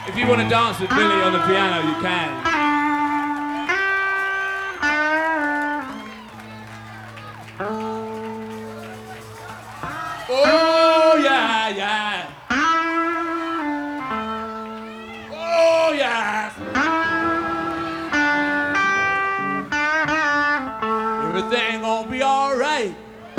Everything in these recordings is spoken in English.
If you want to dance with Billy on the piano, you can. Oh, yeah, yeah. Oh, yeah. Everything gonna be all right.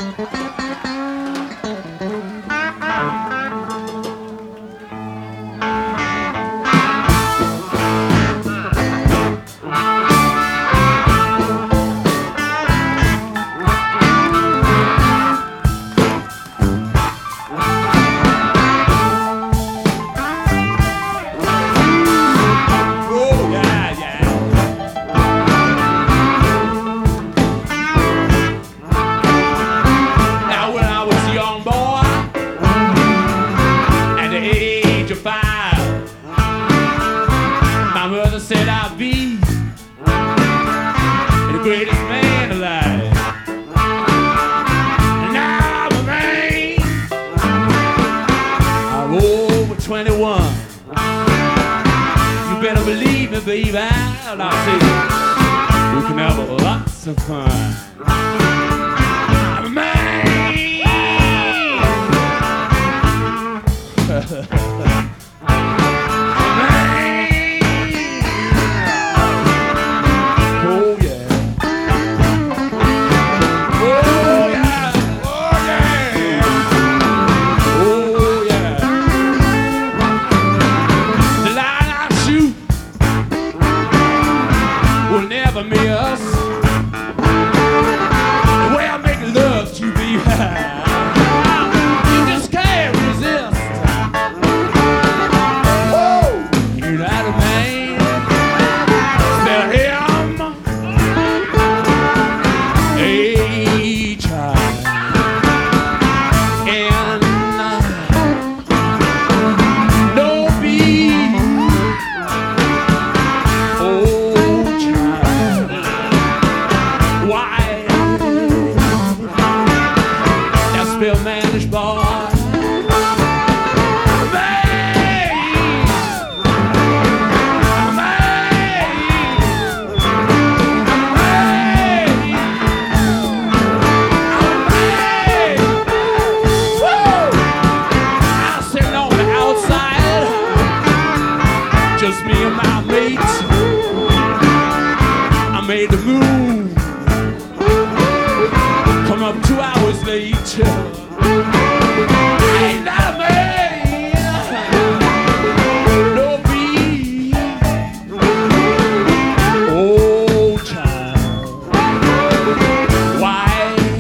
Said I'll be the greatest man alive. And now I'm a man. I'm over 21. You better believe me, baby. And I'll say we can have lots of fun. I'm a man. Miss the way I make love to you, baby. You just can't resist. Whoa, you're not a man. Spell him H-I-N. No B. Spell manish boy. I'm sitting on the outside, just me and my mates. I made the move, come up 2 hours late. Ain't that a man? No B. Oh, child. Why?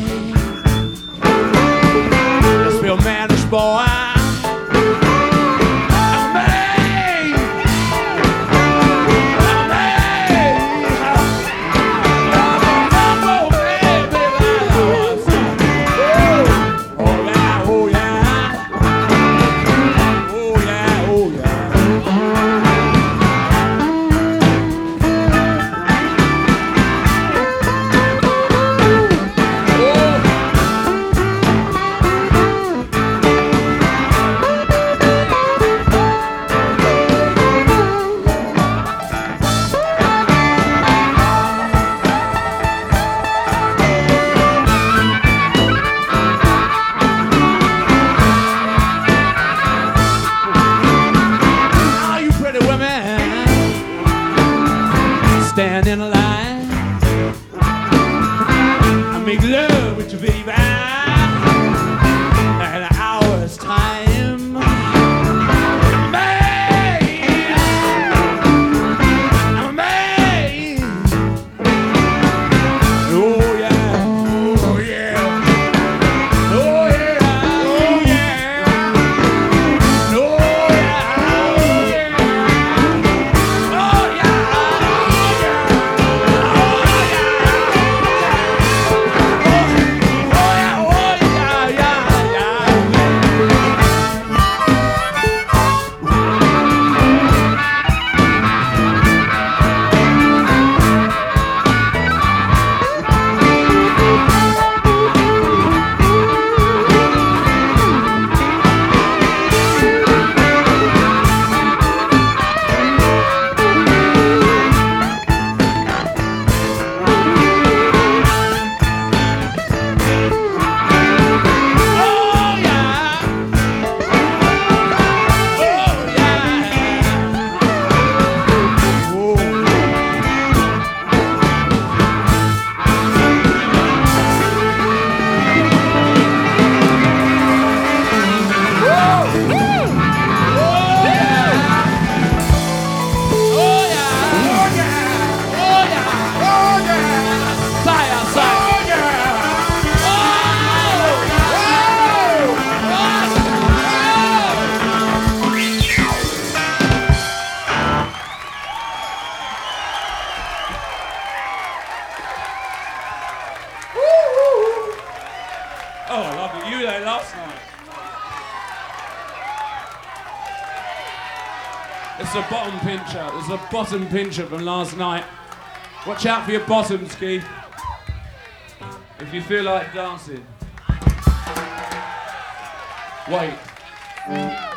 I spell manish boy. Stand in a line, I make love with you, baby, at an hour's time. Man, I'm a man. Oh yeah, oh yeah, oh yeah, oh yeah, oh yeah, oh yeah. there last night. It's a bottom pincher. It's a bottom pincher from last night. Watch out for your bottoms, Keith. If you feel like dancing. Wait.